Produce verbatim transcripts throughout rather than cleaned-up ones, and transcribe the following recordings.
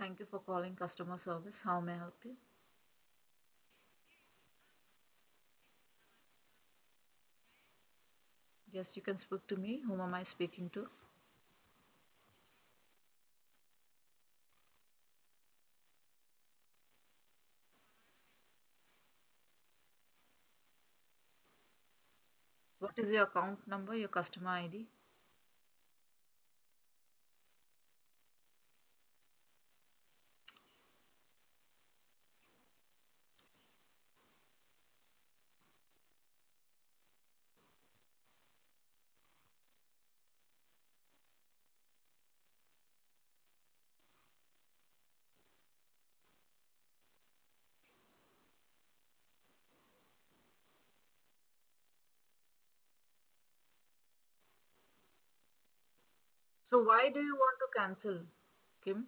Thank you for calling customer service. How may I help you? Yes, you can speak to me. Whom am I speaking to? What is your account number, your customer I D? So why do you want to cancel, Kim?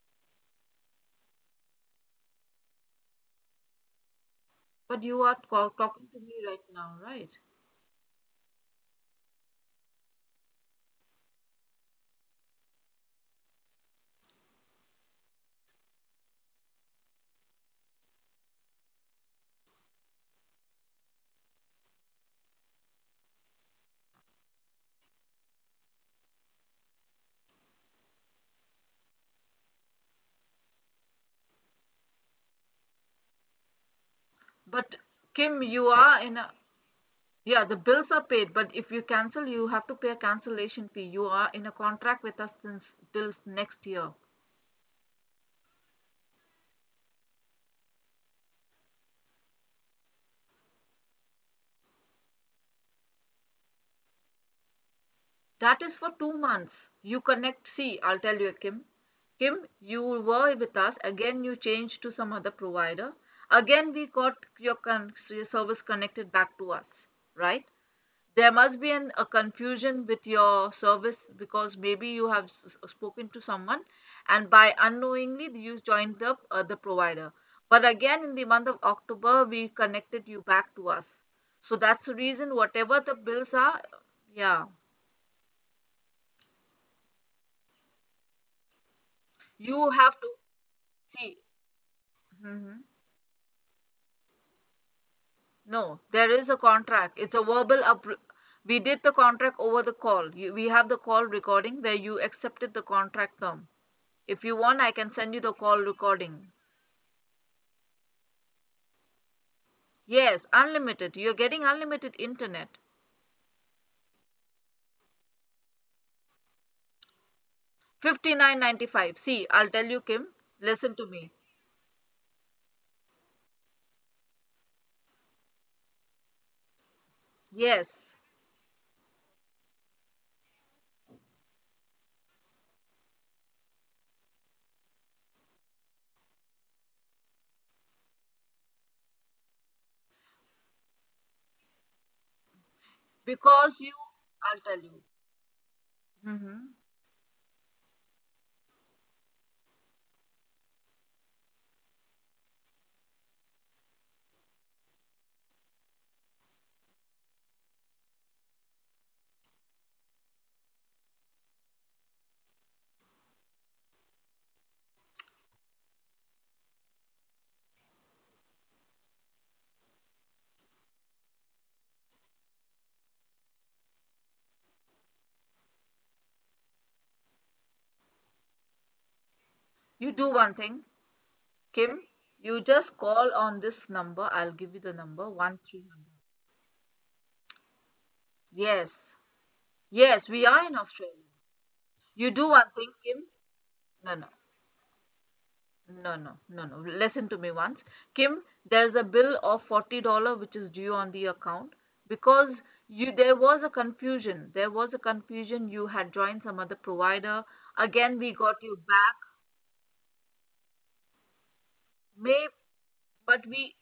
But you are call, talking to me right now, right? But Kim, you are in a yeah, the bills are paid, but if you cancel, you have to pay a cancellation fee. You are in a contract with us since till next year. That is for two months. You connect. See, I'll tell you, Kim. Kim, you were with us. Again, you changed to some other provider. Again, we got your, con- your service connected back to us, right? There must be an, a confusion with your service because maybe you have s- spoken to someone and by unknowingly you joined the uh, the provider. But again, in the month of October, we connected you back to us. So that's the reason. Whatever the bills are, yeah, you have to see. Mhm. No, there is a contract. It's a verbal up. We did the contract over the call. You, we have the call recording where you accepted the contract term. If you want, I can send you the call recording. Yes, unlimited. You're getting unlimited internet. fifty-nine ninety-five. See, I'll tell you, Kim. Listen to me. Yes, because you. I'll tell you. Hmm. You do one thing, Kim. You just call on this number. I'll give you the number one three hundred. Yes, yes, we are in Australia. You do one thing, Kim. No, no, no, no, no, no. Listen to me once. Kim, there's a bill of forty dollars which is due on the account because you there was a confusion. There was a confusion. You had joined some other provider. Again, we got you back. May, but we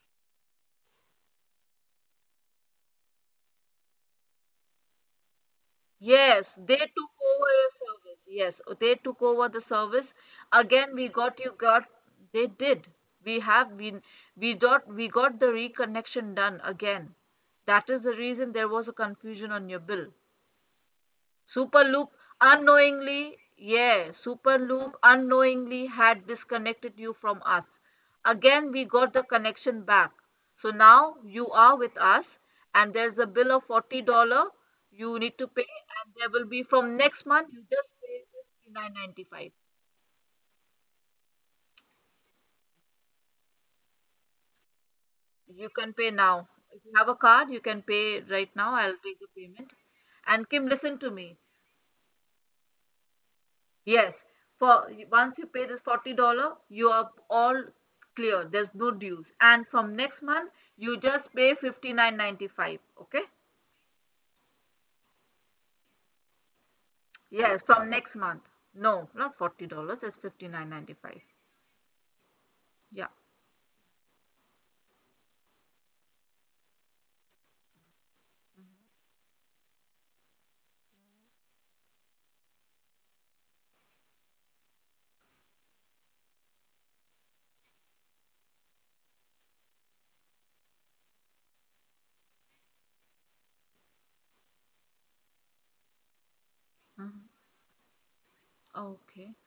Yes, they took over your service. Yes, they took over the service. Again, we got you got they did. We have been we got we got the reconnection done again. That is the reason there was a confusion on your bill. Superloop unknowingly, Yeah, Superloop unknowingly had disconnected you from us. Again, we got the connection back. So now you are with us, and there's a bill of forty dollars you need to pay, and there will be from next month, you just pay fifty-nine ninety-five. You can pay now. If you have a card, you can pay right now. I'll take the payment. And Kim, listen to me. Yes, for once you pay this forty dollars, you are all clear. There's no dues. And from next month, you just pay fifty-nine ninety-five. Okay? Yes, from next month. No, not forty dollars. It's fifty-nine ninety-five. Yeah. Mhm. Okay.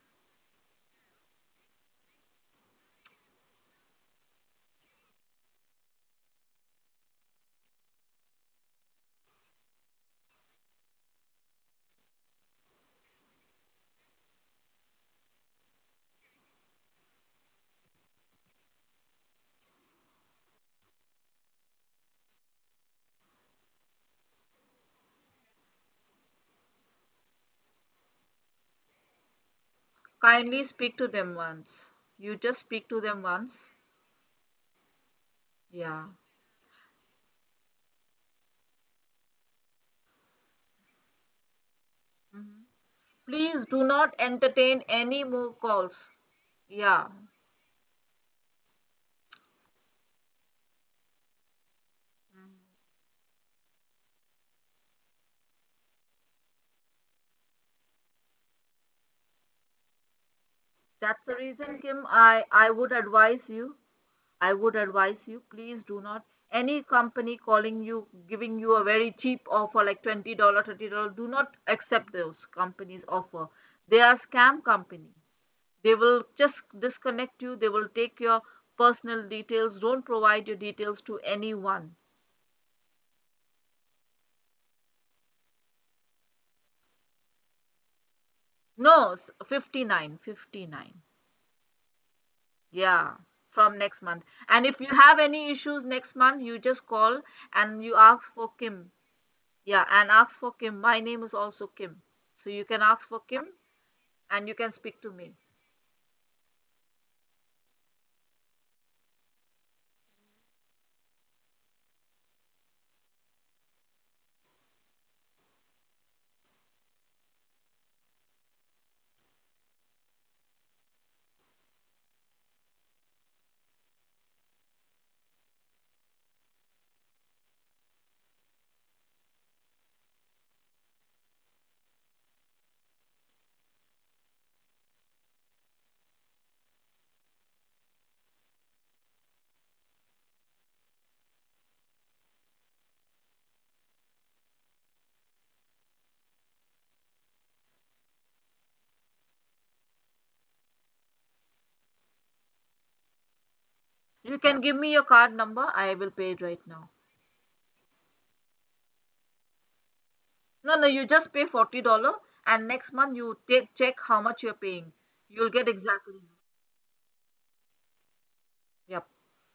Kindly speak to them once. You just speak to them once. Yeah. Mhm. Please do not entertain any more calls. Yeah. That's the reason, Kim, I, I would advise you, I would advise you, please do not, any company calling you, giving you a very cheap offer like twenty dollars thirty dollars do not accept those companies' offer. They are scam company. They will just disconnect you. They will take your personal details. Don't provide your details to anyone. No, s- fifty-nine, fifty-nine. Yeah, from next month. And if you have any issues next month, you just call and you ask for Kim. Yeah, and ask for Kim. My name is also Kim. So you can ask for Kim and you can speak to me. You can give me your card number. I will pay it right now. No, no, you just pay forty dollars and next month you take check how much you're paying. You'll get exactly. Yep.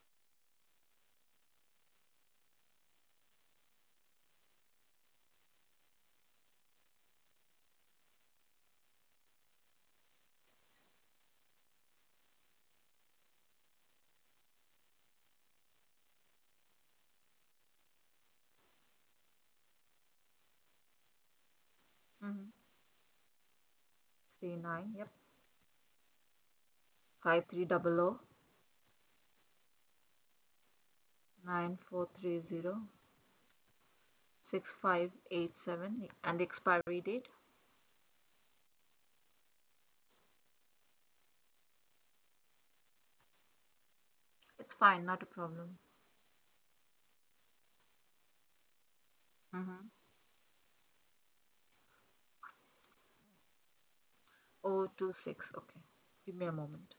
Mm-hmm. Three nine. Yep. Five three double o nine four three zero six five eight seven and the expiry date. It's fine, not a problem. Mm-hmm. oh two six. Okay. Give me a moment.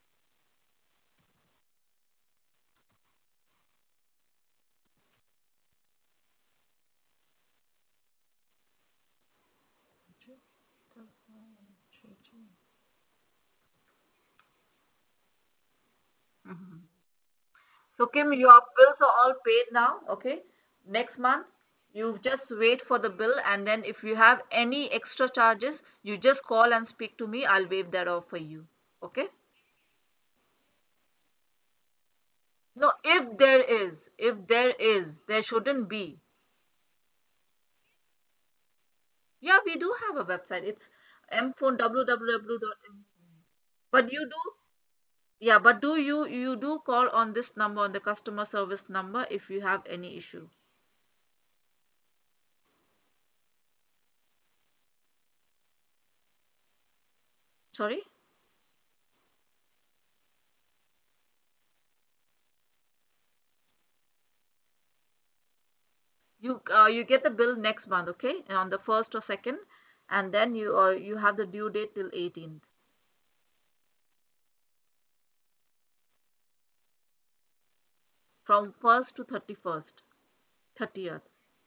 Mhm. So Kim, your bills are all paid now. Okay. Next month, you just wait for the bill, and then if you have any extra charges, you just call and speak to me. I'll waive that off for you. Okay. No, if there is, if there is, there shouldn't be. Yeah, we do have a website. It's mphone www dot m. But you do, yeah, but do you you do call on this number, on the customer service number, if you have any issue. Sorry? You uh, you get the bill next month, okay? And on the first or second, and then you uh, you have the due date till eighteenth, from first to thirty-first, thirtieth.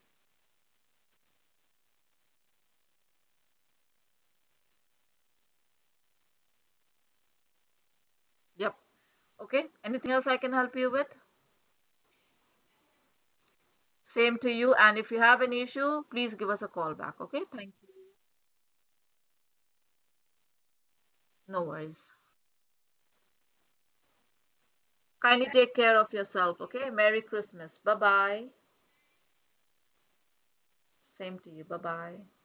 Yep. Okay. Anything else I can help you with? Same to you. And if you have any issue, please give us a call back. Okay. Thank you. No worries. Kindly take care of yourself. Okay. Merry Christmas. Bye bye. Same to you. Bye bye.